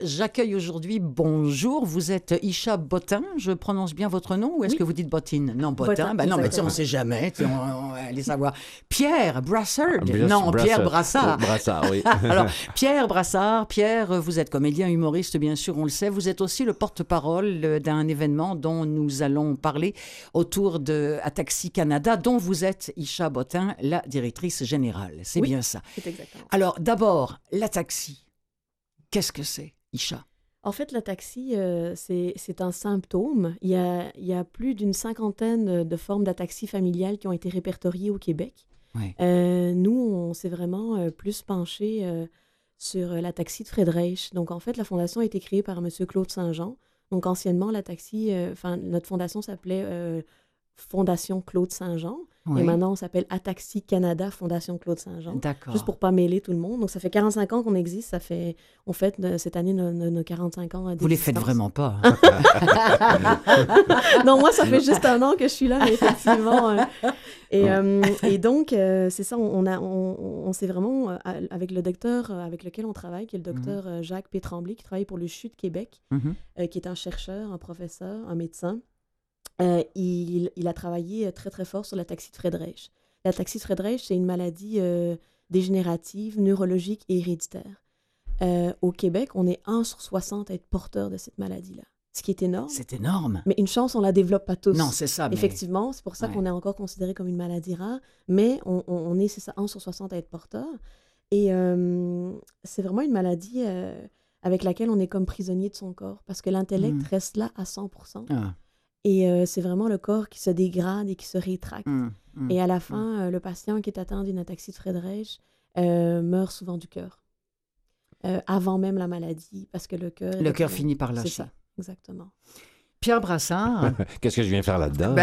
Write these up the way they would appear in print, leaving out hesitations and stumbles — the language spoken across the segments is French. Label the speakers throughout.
Speaker 1: j'accueille aujourd'hui, bonjour, vous êtes Isha Bottin, je prononce bien votre nom ou est-ce que vous dites Bottine? Non, Bottin, non, mais on ne sait jamais, on va aller savoir. Pierre Brassard, Pierre Brassard.
Speaker 2: Brassard, oui.
Speaker 1: Alors, Pierre Brassard, vous êtes comédien, humoriste, bien sûr, on le sait, vous êtes aussi le porte-parole d'un événement dont nous allons parler autour de Ataxie Canada, dont vous êtes, Isha Bottin, la directrice générale. C'est bien ça.
Speaker 3: C'est exactement.
Speaker 1: Alors, d'abord, l'ataxie. Qu'est-ce que c'est, Isha?
Speaker 3: En fait, l'ataxie, c'est un symptôme. Il y a plus d'une 50aine de formes d'ataxie familiale qui ont été répertoriées au Québec.
Speaker 1: Oui.
Speaker 3: Nous, on s'est vraiment plus penché sur l'ataxie de Friedreich. Donc, en fait, la fondation a été créée par M. Claude Saint-Jean. Donc, anciennement, l'ataxie, notre fondation s'appelait Fondation Claude Saint-Jean.
Speaker 1: Oui.
Speaker 3: Et maintenant, on s'appelle Ataxie Canada Fondation Claude Saint-Jean.
Speaker 1: D'accord.
Speaker 3: Juste pour ne pas mêler tout le monde. Donc, ça fait 45 ans qu'on existe. On fête cette année nos 45 ans d'existence.
Speaker 1: Vous les faites vraiment pas.
Speaker 3: Non, moi, ça fait juste un an que je suis là, mais effectivement. Et donc, c'est ça, on s'est vraiment, avec le docteur avec lequel on travaille, qui est le docteur Jacques P. Tremblay, qui travaille pour le CHU de Québec, qui est un chercheur, un professeur, un médecin. Il a travaillé très, très fort sur l'ataxie de Friedreich. L'ataxie de Friedreich, c'est une maladie dégénérative, neurologique et héréditaire. Au Québec, on est 1 sur 60 à être porteur de cette maladie-là, ce qui est énorme.
Speaker 1: C'est énorme.
Speaker 3: Mais une chance, on ne la développe pas tous.
Speaker 1: Non, c'est ça. Mais...
Speaker 3: Effectivement, c'est pour ça qu'on est encore considéré comme une maladie rare, mais on est, c'est ça, 1 sur 60 à être porteur. Et c'est vraiment une maladie avec laquelle on est comme prisonnier de son corps, parce que l'intellect reste là à 100%. Ah. Et c'est vraiment le corps qui se dégrade et qui se rétracte. Et à la fin, le patient qui est atteint d'une ataxie de Friedreich meurt souvent du cœur. Avant même la maladie, parce que le cœur...
Speaker 1: Le cœur finit par lâcher.
Speaker 3: C'est ça, exactement.
Speaker 1: Pierre Brassard...
Speaker 2: Qu'est-ce que je viens faire là-dedans?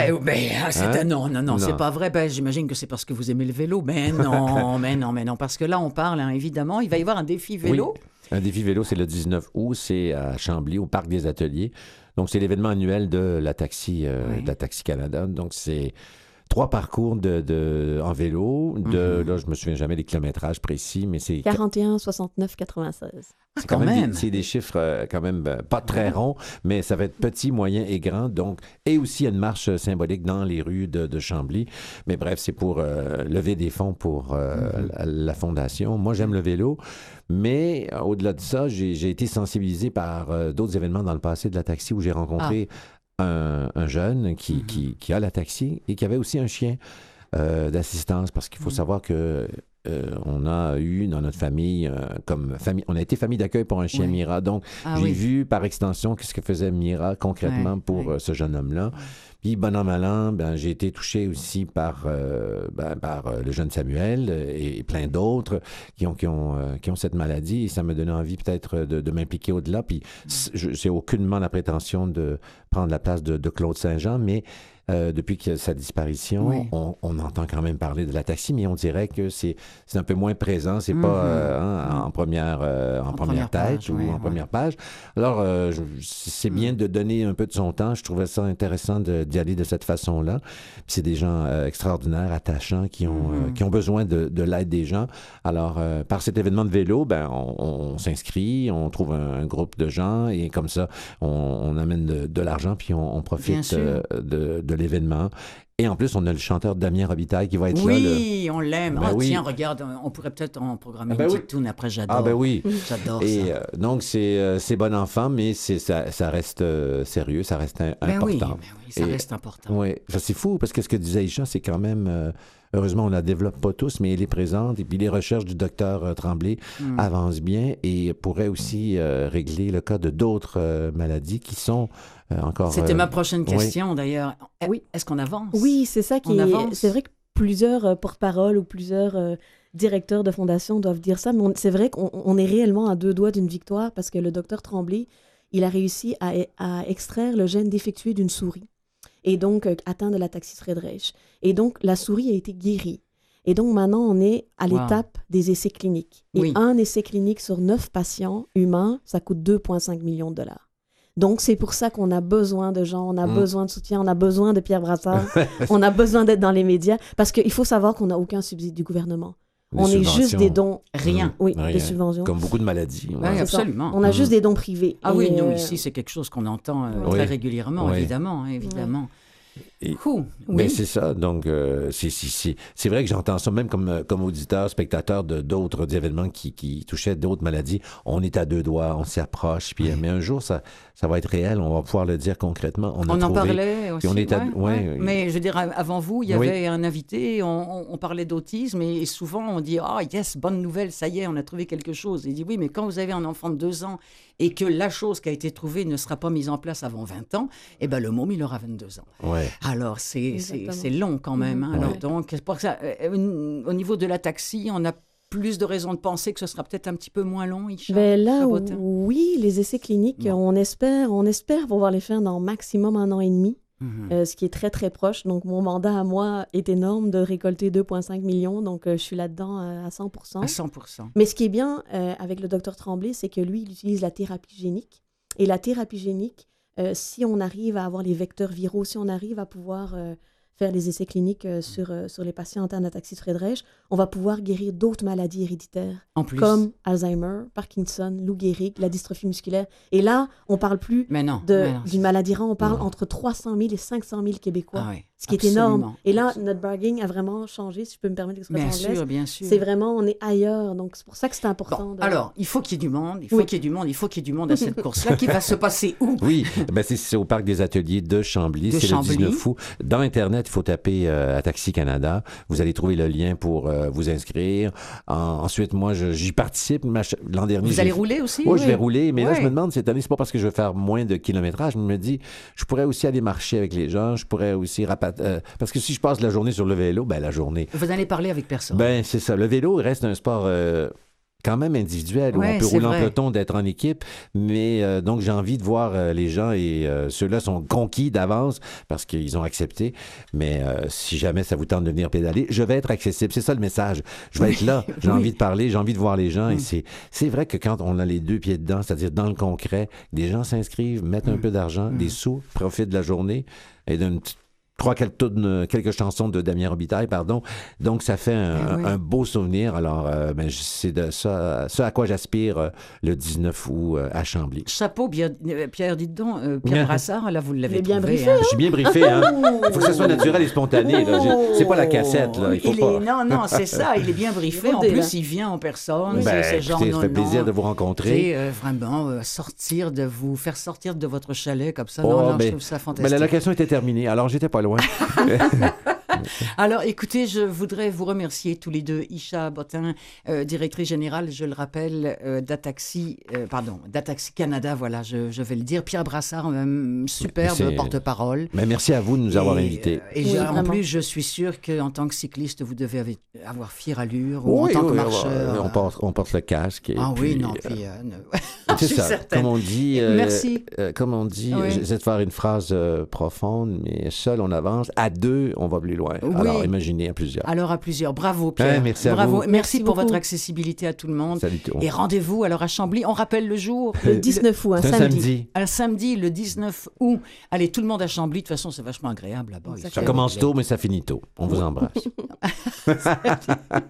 Speaker 1: Non, c'est pas vrai. J'imagine que c'est parce que vous aimez le vélo. Mais non. Parce que là, on parle, évidemment, il va y avoir un défi vélo.
Speaker 2: Oui. Un défi vélo, c'est le 19 août, c'est à Chambly, au Parc des Ateliers. Donc, c'est l'événement annuel de l'Ataxie Canada. Donc, c'est 3 parcours en vélo. Là, je me souviens jamais des kilométrages précis, mais c'est...
Speaker 3: 41, 69, 96.
Speaker 2: C'est quand même c'est des chiffres quand même pas très ronds, mais ça va être petit, moyen et grand. Donc, et aussi, il y a une marche symbolique dans les rues de Chambly. Mais bref, c'est pour lever des fonds pour la fondation. Moi, j'aime le vélo, mais au-delà de ça, j'ai été sensibilisé par d'autres événements dans le passé de l'Ataxie où j'ai rencontré un jeune qui a l'Ataxie et qui avait aussi un chien d'assistance, parce qu'il faut savoir que on a eu dans notre famille, on a été famille d'accueil pour un chien Mira. Donc, j'ai vu par extension ce que faisait Mira concrètement pour ce jeune homme-là. Puis, bon an, mal an, j'ai été touché aussi par le jeune Samuel et plein d'autres qui ont cette maladie. Et ça me donnait envie peut-être de m'impliquer au-delà. Puis, j'ai aucunement la prétention de prendre la place de Claude Saint-Jean, mais depuis sa disparition, on entend quand même parler de l'ataxie, mais on dirait que c'est un peu moins présent. C'est pas en première tête ou en première page. Alors, c'est bien de donner un peu de son temps. Je trouvais ça intéressant d'y aller de cette façon-là. Puis c'est des gens extraordinaires, attachants, qui ont besoin de l'aide des gens. Alors, par cet événement de vélo, on s'inscrit, on trouve un groupe de gens et comme ça, on amène de l'argent puis on profite de l'événement. Et en plus, on a le chanteur Damien Robitaille qui va être là.
Speaker 1: Oui, on l'aime. Tiens, regarde, on pourrait peut-être en programmer une petite toune après, j'adore.
Speaker 2: Ah ben oui.
Speaker 1: J'adore
Speaker 2: et, ça. Donc, c'est bon enfant, mais ça reste sérieux, ça reste important.
Speaker 1: Oui, ça reste important.
Speaker 2: Oui, c'est fou, parce que ce que disait Isha, c'est quand même... heureusement, on ne la développe pas tous, mais elle est présente. Et puis, les recherches du docteur Tremblay avancent bien et pourraient aussi régler le cas de d'autres maladies qui sont... encore,
Speaker 1: c'était ma prochaine question, d'ailleurs. Oui. Est-ce qu'on avance?
Speaker 3: Oui, c'est ça qui est... C'est vrai que plusieurs porte-paroles ou plusieurs directeurs de fondation doivent dire ça, mais c'est vrai qu'on est réellement à 2 doigts d'une victoire parce que le docteur Tremblay, il a réussi à extraire le gène défectué d'une souris et donc atteint de l'ataxie de Friedreich. Et donc, la souris a été guérie. Et donc, maintenant, on est à l'étape des essais cliniques. Et un essai clinique sur 9 patients humains, ça coûte 2,5 millions de dollars. Donc, c'est pour ça qu'on a besoin de gens, on a besoin de soutien, on a besoin de Pierre Brassard, on a besoin d'être dans les médias, parce qu'il faut savoir qu'on n'a aucun subside du gouvernement. On est juste des dons.
Speaker 1: Rien.
Speaker 3: Oui,
Speaker 2: Rien.
Speaker 3: des subventions.
Speaker 2: Comme beaucoup de maladies.
Speaker 1: Oui, absolument.
Speaker 3: On a juste des dons privés.
Speaker 1: Ah oui, nous, ici, c'est quelque chose qu'on entend très régulièrement, évidemment.
Speaker 2: Et,
Speaker 1: oui.
Speaker 2: Ben c'est ça. Donc, c'est vrai que j'entends ça même comme auditeur, spectateur de d'autres événements qui touchaient d'autres maladies. On est à deux doigts, on s'y approche. Puis, mais un jour, ça va être réel. On va pouvoir le dire concrètement. On en
Speaker 1: parlait aussi.
Speaker 2: On est
Speaker 1: Mais je veux dire, avant vous, il y avait un invité, on parlait d'autisme et souvent on dit « Ah, yes, bonne nouvelle, ça y est, on a trouvé quelque chose. » Il dit « Oui, mais quand vous avez un enfant de 2 ans et que la chose qui a été trouvée ne sera pas mise en place avant 20 ans, eh bien, le môme, il aura 22 ans.
Speaker 2: Ouais.
Speaker 1: Alors, c'est long quand même. Hein. Alors, donc, c'est pour ça, au niveau de l'ataxie, on a plus de raisons de penser que ce sera peut-être un petit peu moins long, Isha?
Speaker 3: Ben là, oui, les essais cliniques, on espère pouvoir les faire dans maximum 1 an et demi, ce qui est très, très proche. Donc, mon mandat à moi est énorme de récolter 2,5 millions. Donc, je suis là-dedans à 100%.
Speaker 1: À 100%.
Speaker 3: Mais ce qui est bien avec le docteur Tremblay, c'est que lui, il utilise la thérapie génique. Et la thérapie génique, si on arrive à avoir les vecteurs viraux, si on arrive à pouvoir faire des essais cliniques sur les patients atteints d'ataxie de Friedreich, on va pouvoir guérir d'autres maladies héréditaires, comme Alzheimer, Parkinson, Lou Gehrig, la dystrophie musculaire. Et là, on ne parle plus d'une maladie rare, on parle entre 300 000 et 500 000 Québécois, ce qui est énorme. Et là, notre bargaining a vraiment changé, si je peux me permettre l'expression anglaise.
Speaker 1: Bien sûr.
Speaker 3: C'est vraiment, on est ailleurs, donc c'est pour ça que c'est important.
Speaker 1: Alors, il faut qu'il y ait du monde, il faut qu'il y ait du monde à cette course-là, qui va se passer où?
Speaker 2: Oui, c'est au Parc des Ateliers de Chambly, c'est le 19 août. Dans Internet, il faut taper Ataxie Canada. Vous allez trouver le lien pour vous inscrire. Ensuite, moi, j'y participe. L'an dernier,
Speaker 1: vous allez rouler aussi?
Speaker 2: Oui, je vais rouler. Mais là, je me demande, cette année, c'est pas parce que je veux faire moins de kilométrage. Je me dis, je pourrais aussi aller marcher avec les gens. Je pourrais aussi parce que si je passe la journée sur le vélo, la journée...
Speaker 1: Vous n'allez parler avec personne.
Speaker 2: C'est ça. Le vélo reste un sport... quand même individuel, où on peut rouler en peloton, d'être en équipe, mais donc j'ai envie de voir les gens et ceux-là sont conquis d'avance parce qu'ils ont accepté, mais si jamais ça vous tente de venir pédaler, je vais être accessible, c'est ça le message, je vais être là, j'ai envie de parler, j'ai envie de voir les gens et c'est vrai que quand on a les 2 pieds dedans, c'est-à-dire dans le concret, des gens s'inscrivent, mettent un peu d'argent, des sous, profitent de la journée et d'une petite quelques chansons de Damien Robitaille, pardon. Donc, ça fait un beau souvenir. Alors, c'est de ça, ce à quoi j'aspire le 19 août à Chambly.
Speaker 1: Chapeau, Pierre, dites donc, Pierre Brassard, là, vous l'avez
Speaker 3: bien
Speaker 1: trouvé.
Speaker 3: briefé.
Speaker 1: Hein.
Speaker 2: Je suis bien briefé, hein. Il faut que ça soit naturel et spontané. Là. C'est pas la cassette, là.
Speaker 1: Non, c'est ça, il est bien briefé. En plus, il vient en personne. C'est genre
Speaker 2: ça fait plaisir de vous rencontrer.
Speaker 1: Et vraiment, de vous faire sortir de votre chalet comme ça. Je trouve ça fantastique.
Speaker 2: Mais la location était terminée, alors j'étais pas loin.
Speaker 1: Alors, écoutez, je voudrais vous remercier tous les deux. Isha Bottin, directrice générale, je le rappelle, d'Ataxie Canada, voilà, je vais le dire. Pierre Brassard, superbe porte-parole.
Speaker 2: Mais merci à vous de nous avoir invités.
Speaker 1: En plus, je suis sûr qu'en tant que cycliste, vous devez avoir fière allure, ou en tant que marcheur.
Speaker 2: On porte le casque.
Speaker 1: C'est
Speaker 2: ça, comme on dit.
Speaker 1: Merci.
Speaker 2: J'essaie de faire une phrase profonde, mais seul on avance. À 2, on va plus loin. Alors, imaginez à plusieurs.
Speaker 1: Alors, à plusieurs. Bravo, Pierre.
Speaker 2: Merci à vous.
Speaker 1: Merci pour votre accessibilité à tout le monde.
Speaker 2: Salut tout le monde.
Speaker 1: Et rendez-vous alors à Chambly. On rappelle le jour.
Speaker 3: Le 19 août, un samedi.
Speaker 1: Un samedi, le 19 août. Allez, tout le monde à Chambly. De toute façon, c'est vachement agréable là-bas.
Speaker 2: Ça commence tôt, mais ça finit tôt. On vous embrasse.